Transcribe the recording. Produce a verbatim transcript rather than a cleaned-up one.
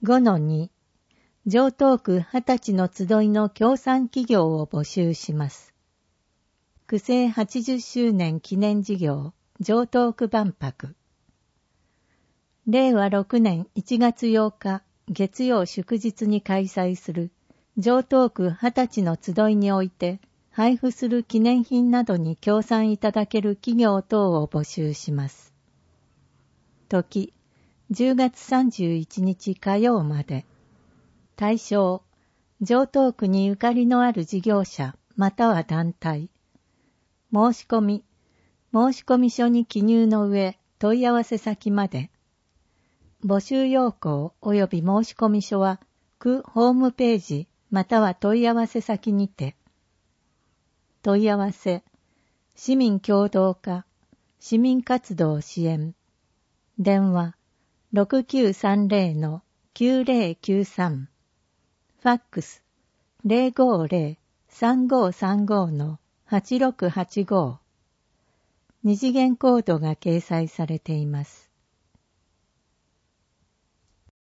ごのに、城東区二十歳の集いの協賛企業を募集します。区政はちじゅっしゅうねん記念事業、城東区万博。れいわろくねんいちがつようか、月曜祝日に開催する城東区二十歳の集いにおいて、配布する記念品などに協賛いただける企業等を募集します。時、じゅうがつさんじゅういちにち火曜まで。対象、城東区にゆかりのある事業者または団体。申し込み、申込書に記入の上、問い合わせ先まで。募集要項及び申込書は、区ホームページまたは問い合わせ先にて。問い合わせ、市民協働課、市民活動支援。電話、ろくきゅうさんぜろのきゅうぜろきゅうさん。ファックス、ぜろごぜろさんごさんごのはちろくはちご。二次元コードが掲載されています。